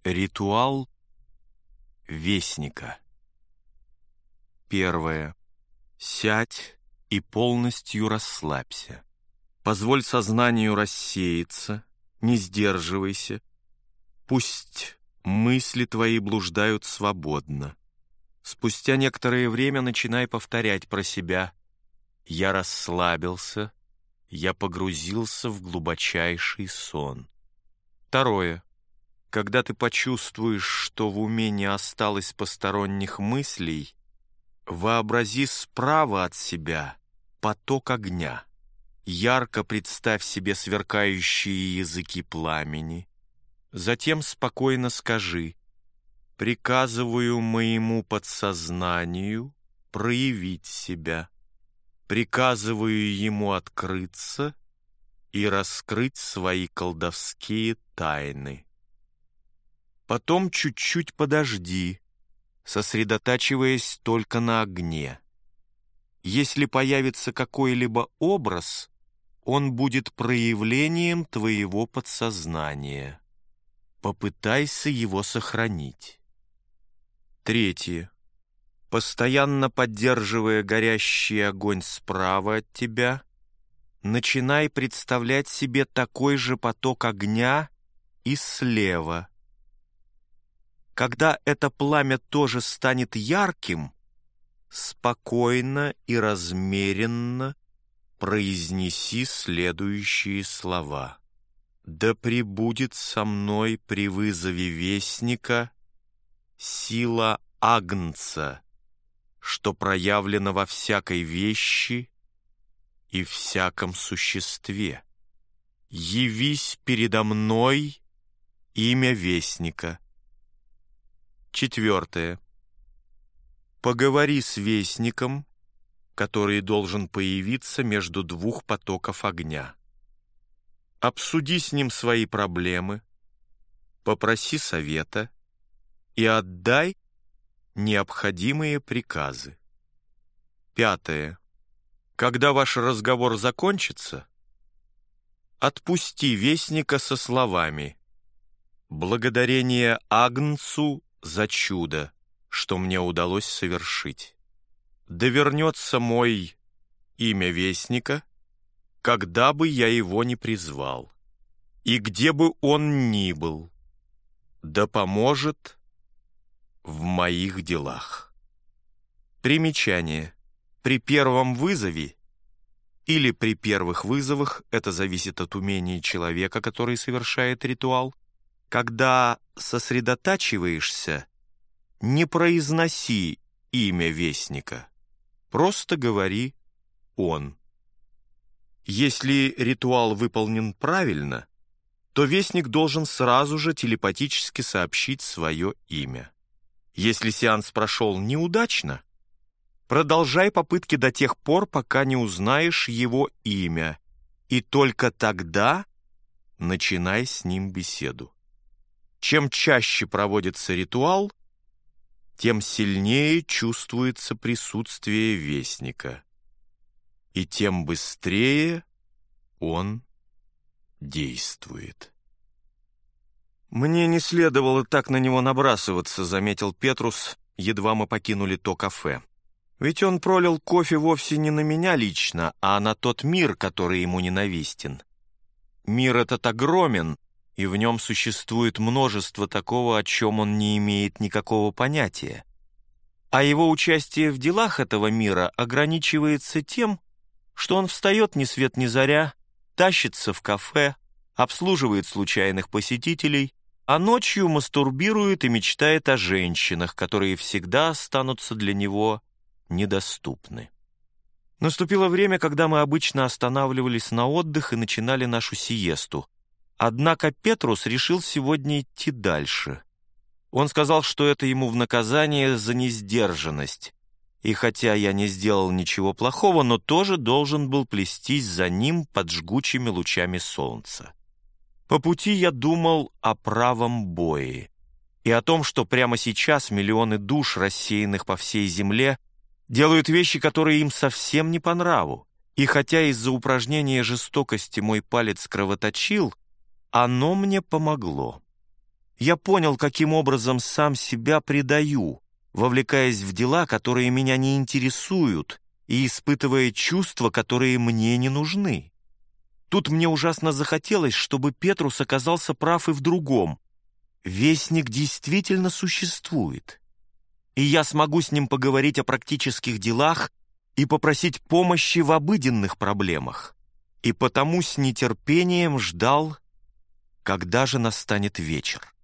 Ритуал вестника. Первое. Сядь и полностью расслабься. Позволь сознанию рассеяться, не сдерживайся. Пусть мысли твои блуждают свободно. Спустя некоторое время начинай повторять про себя: «Я расслабился, я погрузился в глубочайший сон». Второе. Когда ты почувствуешь, что в уме не осталось посторонних мыслей, вообрази справа от себя поток огня. Ярко представь себе сверкающие языки пламени. Затем спокойно скажи: «Приказываю моему подсознанию проявить себя. Приказываю ему открыться и раскрыть свои колдовские тайны». Потом чуть-чуть подожди, сосредотачиваясь только на огне. Если появится какой-либо образ, он будет проявлением твоего подсознания. Попытайся его сохранить. Третье. Постоянно поддерживая горящий огонь справа от тебя, начинай представлять себе такой же поток огня и слева. Когда это пламя тоже станет ярким, спокойно и размеренно произнеси следующие слова: «Да пребудет со мной при вызове вестника сила Агнца, что проявлена во всякой вещи и всяком существе. Явись передо мной имя вестника». Четвертое. Поговори с вестником, который должен появиться между двух потоков огня. Обсуди с ним свои проблемы, попроси совета и отдай необходимые приказы. Пятое. Когда ваш разговор закончится, отпусти вестника со словами: «Благодарение Агнцу за чудо, что мне удалось совершить. Да вернется мой имя вестника, когда бы я его ни призвал, и где бы он ни был, да поможет в моих делах». Примечание. При первом вызове или при первых вызовах, это зависит от умения человека, который совершает ритуал, когда сосредотачиваешься, не произноси имя вестника, просто говори «он». Если ритуал выполнен правильно, то вестник должен сразу же телепатически сообщить свое имя. Если сеанс прошел неудачно, продолжай попытки до тех пор, пока не узнаешь его имя, и только тогда начинай с ним беседу. Чем чаще проводится ритуал, тем сильнее чувствуется присутствие вестника, и тем быстрее он действует. «Мне не следовало так на него набрасываться», — заметил Петрус, едва мы покинули то кафе. «Ведь он пролил кофе вовсе не на меня лично, а на тот мир, который ему ненавистен. Мир этот огромен, и в нем существует множество такого, о чем он не имеет никакого понятия. А его участие в делах этого мира ограничивается тем, что он встает ни свет ни заря, тащится в кафе, обслуживает случайных посетителей, а ночью мастурбирует и мечтает о женщинах, которые всегда останутся для него недоступны». Наступило время, когда мы обычно останавливались на отдых и начинали нашу сиесту. Однако Петрус решил сегодня идти дальше. Он сказал, что это ему в наказание за несдержанность, и хотя я не сделал ничего плохого, но тоже должен был плестись за ним под жгучими лучами солнца. По пути я думал о правом бое и о том, что прямо сейчас миллионы душ, рассеянных по всей земле, делают вещи, которые им совсем не по нраву. И хотя из-за упражнения жестокости мой палец кровоточил, оно мне помогло. Я понял, каким образом сам себя предаю, вовлекаясь в дела, которые меня не интересуют, и испытывая чувства, которые мне не нужны. Тут мне ужасно захотелось, чтобы Петрус оказался прав и в другом. Вестник действительно существует, и я смогу с ним поговорить о практических делах и попросить помощи в обыденных проблемах. И потому с нетерпением ждал, когда же настанет вечер.